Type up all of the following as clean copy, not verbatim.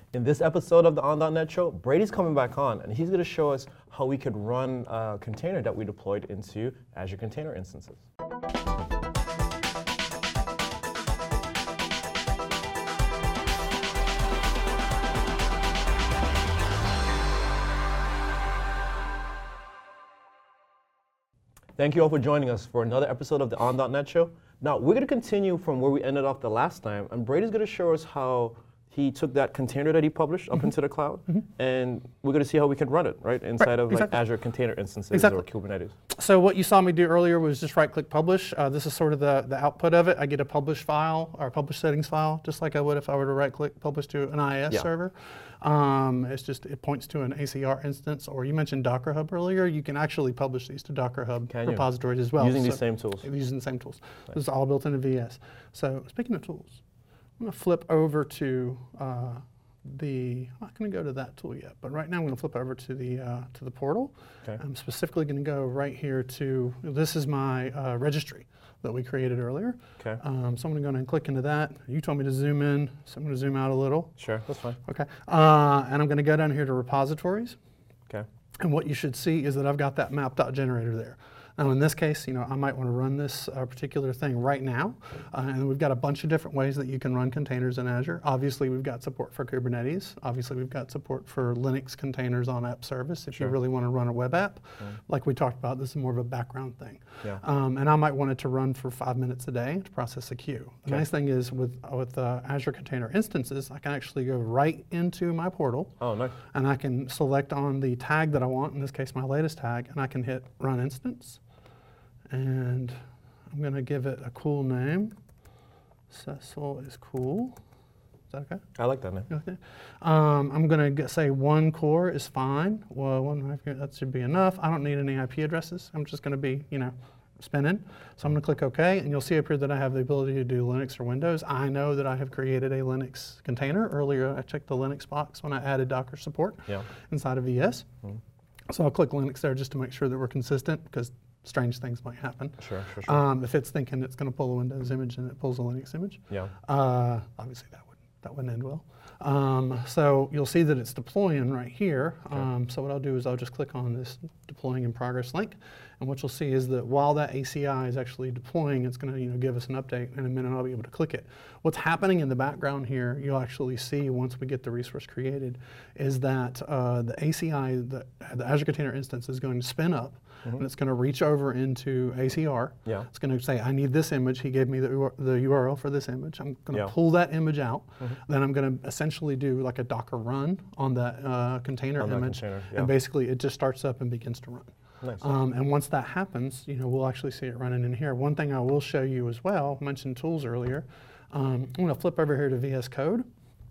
In this episode of the On.NET Show, Brady's coming back on, and he's going to show us how we could run a container that we deployed into Azure Container Instances. Thank you all for joining us for another episode of the On.NET Show. Now, we're going to continue from where we ended off the last time, and Brady's going to show us how he took that container that he published up into the cloud, and we're going to see how we can run it, right, inside of like Azure Container Instances or Kubernetes. So what you saw me do earlier was just right-click publish. This is sort of the output of it. I get a publish file, or publish settings file, just like I would if I were to right-click publish to an IIS server. It points to an ACR instance, or you mentioned Docker Hub earlier. You can actually publish these to Docker Hub repositories as well. Using these same tools. Using the same tools. Nice. This is all built into VS. So speaking of tools, I'm going to flip over to I'm not going to go to that tool yet, but right now I'm going to flip over to the portal. Okay. I'm specifically going to go right here to, this is my registry that we created earlier. Okay. So I'm going to go and click into that. You told me to zoom in, so I'm going to zoom out a little. Sure, that's fine. Okay. And I'm going to go down here to repositories. Okay. And what you should see is that I've got that map.generator there. Now in this case, I might want to run this particular thing right now. And we've got a bunch of different ways that you can run containers in Azure. Obviously, we've got support for Kubernetes. Obviously, we've got support for Linux containers on app service if you really want to run a web app. Like we talked about, this is more of a background thing. Yeah. And I might want it to run for 5 minutes a day to process a queue. The nice thing is with Azure Container Instances, I can actually go right into my portal. Oh, nice. And I can select on the tag that I want, in this case my latest tag, and I can hit Run Instance. And I'm going to give it a cool name. Cecil is cool. Is that okay? I like that name. Okay. I'm going to say 1 core is fine. Well, that should be enough. I don't need any IP addresses. I'm just going to be, spinning. So I'm going to click OK, and you'll see up here that I have the ability to do Linux or Windows. I know that I have created a Linux container. Earlier, I checked the Linux box when I added Docker support inside of VS. So I'll click Linux there just to make sure that we're consistent, because strange things might happen. Sure. If it's thinking it's going to pull a Windows image and it pulls a Linux image, obviously that wouldn't end well. So you'll see that it's deploying right here. So what I'll do is I'll just click on this deploying in progress link, and what you'll see is that while that ACI is actually deploying, it's going to give us an update. In a minute, I'll be able to click it. What's happening in the background here, you'll actually see once we get the resource created, is that the ACI, the Azure Container Instance, is going to spin up. And it's going to reach over into ACR. Yeah. It's going to say, I need this image. He gave me the URL for this image. I'm going to pull that image out. Then I'm going to essentially do like a Docker run on that container image. And basically, it just starts up and begins to run. Nice. And once that happens, we'll actually see it running in here. One thing I will show you as well, I mentioned tools earlier. I'm going to flip over here to VS Code.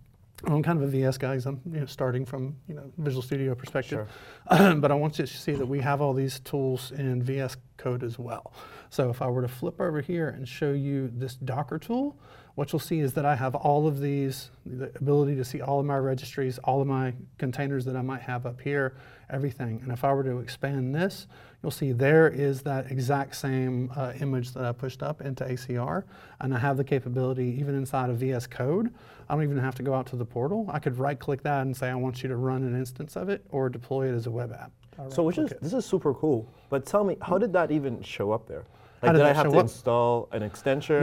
I'm kind of a VS guy, because I'm starting from Visual Studio perspective, but I want you to see that we have all these tools in VS Code as well. So if I were to flip over here and show you this Docker tool, what you'll see is that I have all of these, the ability to see all of my registries, all of my containers that I might have up here, everything. And if I were to expand this, you'll see there is that exact same image that I pushed up into ACR, and I have the capability even inside of VS Code. I don't even have to go out to the portal. I could right-click that and say I want you to run an instance of it or deploy it as a web app. So this is super cool. But tell me, how did that even show up there? Like, did I have to install an extension?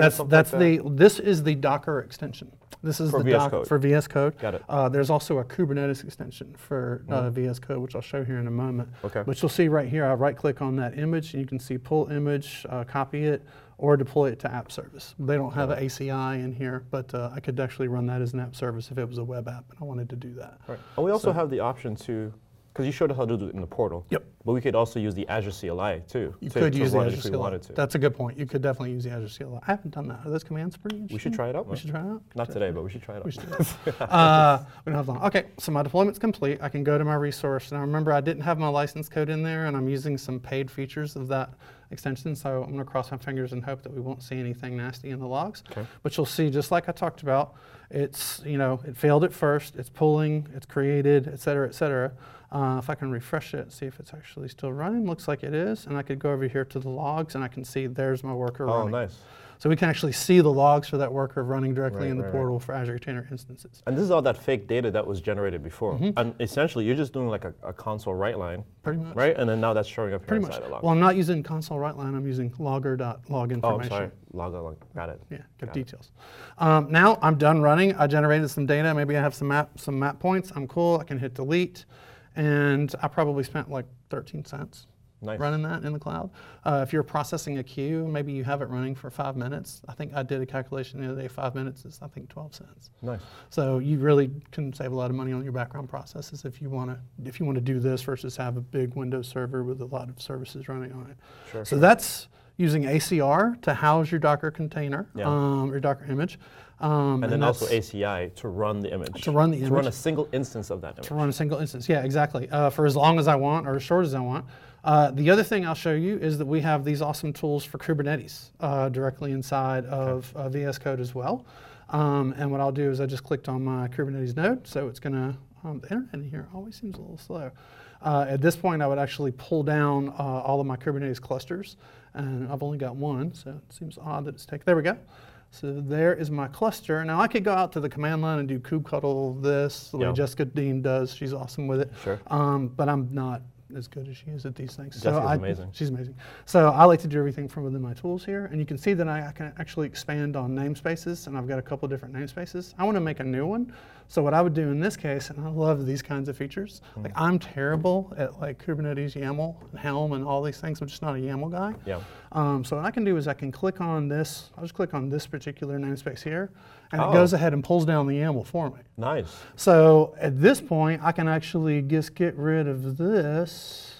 This is the Docker extension. This is for VS Code. For VS Code. Got it. There's also a Kubernetes extension for VS Code, which I'll show here in a moment. Okay. But you'll see right here, I right-click on that image, and you can see pull image, copy it, or deploy it to app service. They don't have an ACI in here, but I could actually run that as an app service if it was a web app, and I wanted to do that. Right. And we also have the option to, because you showed us how to do it in the portal. Yep. But we could also use the Azure CLI too. You could use the Azure CLI. That's a good point. You could definitely use the Azure CLI. I haven't done that. Are those commands pretty interesting? We should try it out. We should try it out? Not today, but we should try it out. We should do it. We don't have long. Okay, so my deployment's complete. I can go to my resource. Now remember, I didn't have my license code in there, and I'm using some paid features of that extension, so I'm going to cross my fingers and hope that we won't see anything nasty in the logs. Okay. But you'll see, just like I talked about, it's, it failed at first, it's pulling, it's created, et cetera, et cetera. If I can refresh it, see if it's actually still running, looks like it is, and I could go over here to the logs, and I can see there's my worker running. Oh, nice. So we can actually see the logs for that worker running directly Right, in the right, portal for Azure Container Instances. And this is all that fake data that was generated before. And essentially, you're just doing like a console write line. Pretty much. Right? And then now that's showing up here Pretty inside much. the log. Well, I'm not using console write line. I'm using logger.log information. Oh, I'm sorry. Log. Got it. Yeah, got Got details. Now I'm done running. I generated some data. Maybe I have some map points. I'm cool. I can hit delete. And I probably spent like 13 cents. Nice. Running that in the cloud. If you're processing a queue, maybe you have it running for 5 minutes. I think I did a calculation the other day, 5 minutes is I think 12 cents. Nice. So you really can save a lot of money on your background processes if you want to do this versus have a big Windows server with a lot of services running on it. Sure, so that's using ACR to house your Docker container, Yeah. your Docker image. And then also ACI to run the image. To run the image. To run a single instance of that image. To run a single instance, yeah, exactly. For as long as I want or as short as I want. The other thing I'll show you is that we have these awesome tools for Kubernetes directly inside of VS Code as well. And what I'll do is I just clicked on my Kubernetes node, so it's going to, the internet in here always seems a little slow. At this point, I would actually pull down all of my Kubernetes clusters, and I've only got one, so it seems odd that it's taken. There we go. So there is my cluster. Now I could go out to the command line and do kubectl this, the way Jessica Dean does. She's awesome with it. Sure. But I'm not as good as she is at these things. Jessica's amazing. She's amazing. So I like to do everything from within my tools here. And you can see that I can actually expand on namespaces, and I've got a couple different namespaces. I want to make a new one. So what I would do in this case, and I love these kinds of features, like I'm terrible at like Kubernetes YAML and Helm and all these things. I'm just not a YAML guy. Yeah. So what I can do is I can click on this. I'll just click on this particular namespace here, and it goes ahead and pulls down the YAML for me. Nice. So at this point, I can actually just get rid of this.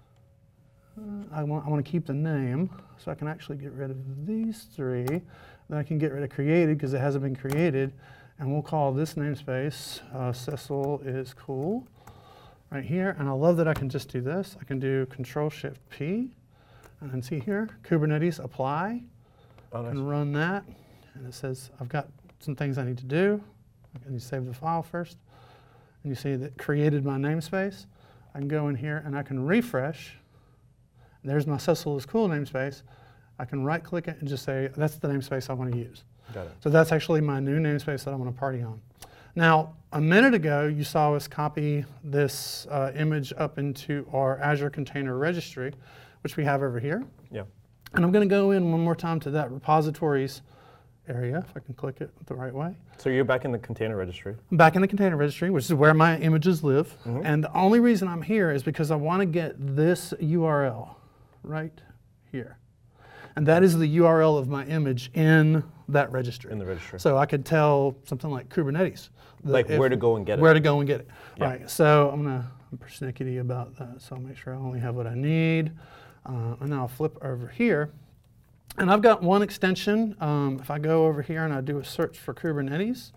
I want to keep the name, so I can actually get rid of these three. Then I can get rid of created because it hasn't been created. And we'll call this namespace Cecil is cool right here. And I love that I can just do this. I can do Control-Shift-P. And then see here, Kubernetes apply. Oh, nice. I can run that. And it says I've got some things I need to do. I need to save the file first. And you see that created my namespace. I can go in here and I can refresh. And there's my Cecil is cool namespace. I can right click it and just say, that's the namespace I want to use. Got it. So that's actually my new namespace that I want to party on. Now, a minute ago, you saw us copy this image up into our Azure Container Registry, which we have over here. Yeah. And I'm going to go in one more time to that repositories area, if I can click it the right way. So you're back in the container registry. I'm back in the container registry, which is where my images live. And the only reason I'm here is because I want to get this URL right here. And that is the URL of my image in that registry. In the registry. So I could tell something like Kubernetes. Like where to go and get it. Where to go and get it. Yeah. Right. So I'm persnickety about that. So I'll make sure I only have what I need. And now I'll flip over here. And I've got one extension. If I go over here and I do a search for Kubernetes,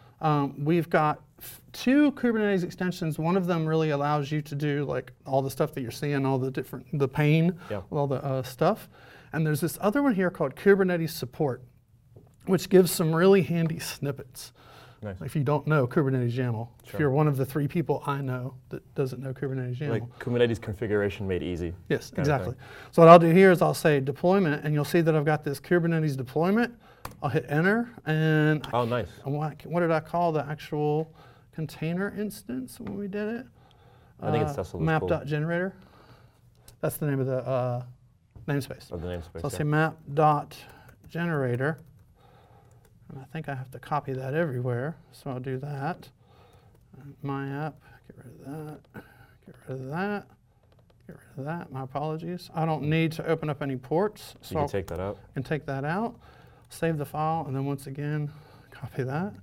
we've got two Kubernetes extensions. One of them really allows you to do like all the stuff that you're seeing, all the pane, all the stuff. And there's this other one here called Kubernetes Support, which gives some really handy snippets. Nice. If you don't know Kubernetes YAML, Sure. if you're one of the 3 people I know that doesn't know Kubernetes YAML. Like Kubernetes configuration made easy. Yes, exactly. So what I'll do here is I'll say deployment, and you'll see that I've got this Kubernetes deployment. I'll hit enter, and Oh, nice. what did I call the actual container instance when we did it? I think it's Cecil is cool. Map.generator. That's the name of the namespace. Of the namespace. So I'll say map.generator. And I think I have to copy that everywhere, so I'll do that. My app, get rid of that, get rid of that, get rid of that. My apologies. I don't need to open up any ports, so You can take that out. I can take that out, save the file, and then once again, copy that.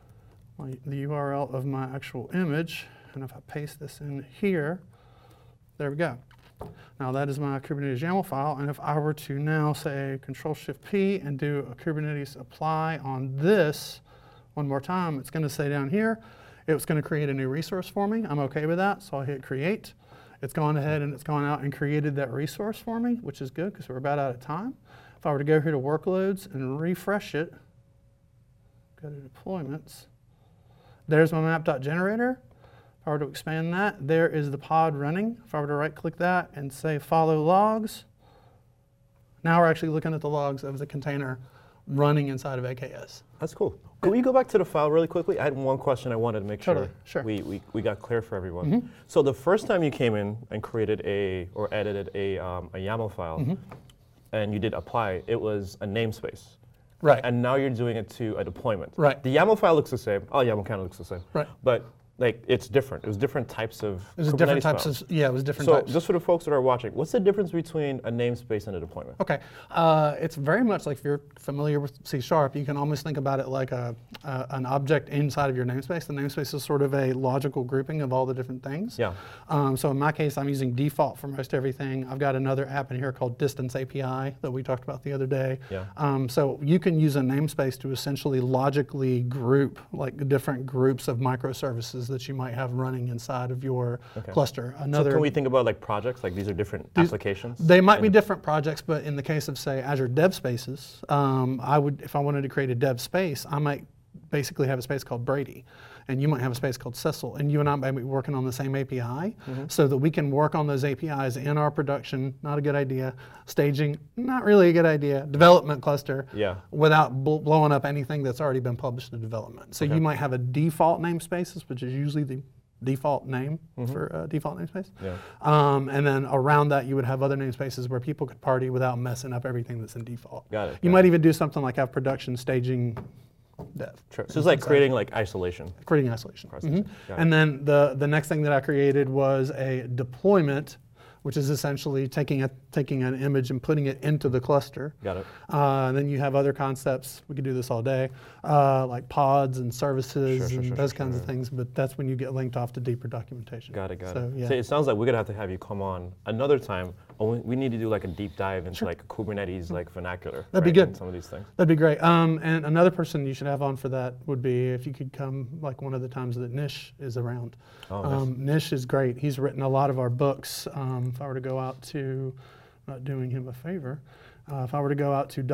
The URL of my actual image, and if I paste this in here, there we go. Now that is my Kubernetes YAML file, and if I were to now say Control-Shift-P and do a Kubernetes apply on this one more time, it's going to say down here, it's going to create a new resource for me. I'm okay with that, so I'll hit create. It's gone ahead and it's gone out and created that resource for me, which is good because we're about out of time. If I were to go here to workloads and refresh it, go to deployments, there's my map.generator. If I were to expand that, there is the pod running. If I were to right-click that and say follow logs, now we're actually looking at the logs of the container running inside of AKS. That's cool. Could we go back to the file really quickly? I had one question I wanted to make Totally, sure sure. we got clear for everyone. So the first time you came in and created or edited a YAML file, and you did apply, it was a namespace. Right. And now you're doing it to a deployment. Right. The YAML file looks the same. Oh, YAML kind of looks the same. Right. But like it's different. It was different types of It was Kubernetes different types files. of, yeah, it was different So types. just for the folks that are watching, what's the difference between a namespace and a deployment? Okay, it's very much like if you're familiar with C#, you can almost think about it like an object inside of your namespace. The namespace is sort of a logical grouping of all the different things. Yeah. So in my case, I'm using default for most everything. I've got another app in here called Distance API that we talked about the other day. Yeah. So you can use a namespace to essentially logically group like different groups of microservices that you might have running inside of your cluster. So can we think about like projects? Like these are different applications? They might be different projects, but in the case of say Azure Dev Spaces, if I wanted to create a dev space, I might basically have a space called Brady, and you might have a space called Cecil, and you and I might be working on the same API, so that we can work on those APIs in our production, not a good idea, staging, not really a good idea, development cluster, without blowing up anything that's already been published in development. So you might have a default namespaces, which is usually the default name for default namespace. Yeah. And then around that, you would have other namespaces where people could party without messing up everything that's in default. Got it. You might even do something like have production staging dev. Sure. So it's like creating like isolation. Creating isolation. And then the next thing that I created was a deployment, which is essentially taking an image and putting it into the cluster. Got it. And then you have other concepts. We could do this all day, like pods and services and those kinds of things. But that's when you get linked off to deeper documentation. Got it. So, yeah. So it sounds like we're gonna have to have you come on another time. We need to do like a deep dive into like Kubernetes like vernacular. That'd be good. And some of these things. That'd be great. And another person you should have on for that would be if you could come like one of the times that Nish is around. Oh, nice. Nish is great. He's written a lot of our books. If I were to go out to, not doing him a favor, if I were to go out to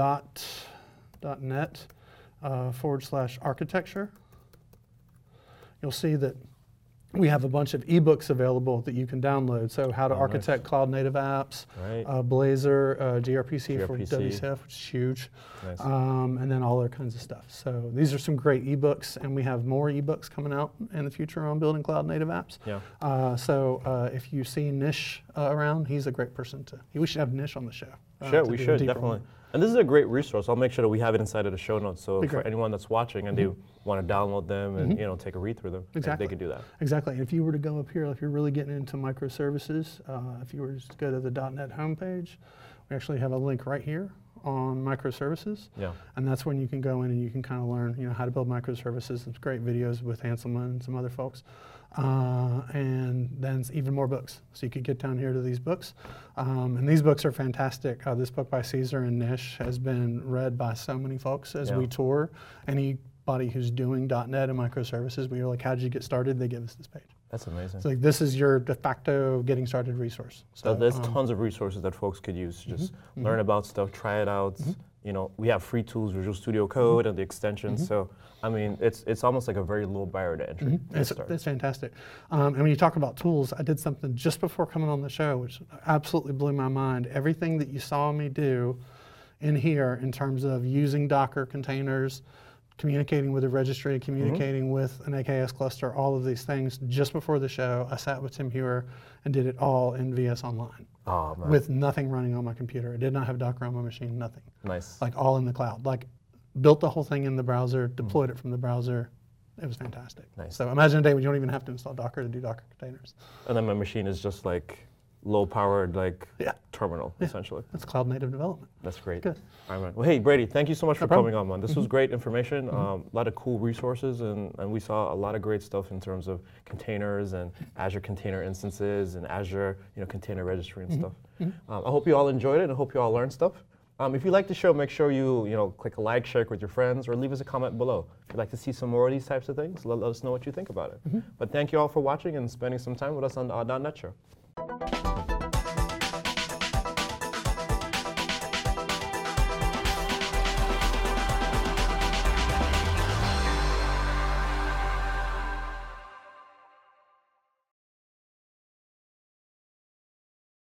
.net /architecture, you'll see that we have a bunch of ebooks available that you can download. So how to architect cloud native apps, Blazor, gRPC for WCF, which is huge, and then all other kinds of stuff. So these are some great ebooks, and we have more ebooks coming out in the future on building cloud native apps. Yeah. So if you see Nish around, he's a great person to. We should have Nish on the show. Sure, we should definitely. And this is a great resource. I'll make sure that we have it inside of the show notes. So for anyone that's watching and they want to download them and take a read through them, they can do that. Exactly. And if you were to go up here, if you're really getting into microservices, if you were to go to the .NET homepage, we actually have a link right here on microservices. Yeah. And that's when you can go in and you can kind of learn, how to build microservices. There's great videos with Hanselman and some other folks. And then even more books. So you could get down here to these books. And these books are fantastic. This book by Caesar and Nish has been read by so many folks as we tour. Anybody who's doing .NET and microservices, we are like, how did you get started? They give us this page. That's amazing. So like, this is your de facto getting started resource. So there's tons of resources that folks could use to just learn about stuff, try it out. We have free tools, Visual Studio Code and the extensions. So, I mean, it's almost like a very low barrier to entry. It's fantastic. And when you talk about tools, I did something just before coming on the show, which absolutely blew my mind. Everything that you saw me do in here in terms of using Docker containers, communicating with a registry, communicating with an AKS cluster, all of these things, just before the show, I sat with Tim Hewer and did it all in VS Online. Oh, man. With nothing running on my computer. I did not have Docker on my machine, nothing. Nice. Like all in the cloud. Like built the whole thing in the browser, deployed it from the browser. It was fantastic. Nice. So imagine a day when you don't even have to install Docker to do Docker containers. And then my machine is just like low-powered terminal, essentially. That's cloud native development. That's great. Good. All right, man. Well, hey, Brady, thank you so much for coming on, man. This was great information, a lot of cool resources, and we saw a lot of great stuff in terms of containers and Azure container instances and Azure container registry and stuff. I hope you all enjoyed it, and I hope you all learned stuff. If you like the show, make sure you click a like, share it with your friends, or leave us a comment below. If you'd like to see some more of these types of things, let us know what you think about it. But thank you all for watching and spending some time with us on the .NET Show.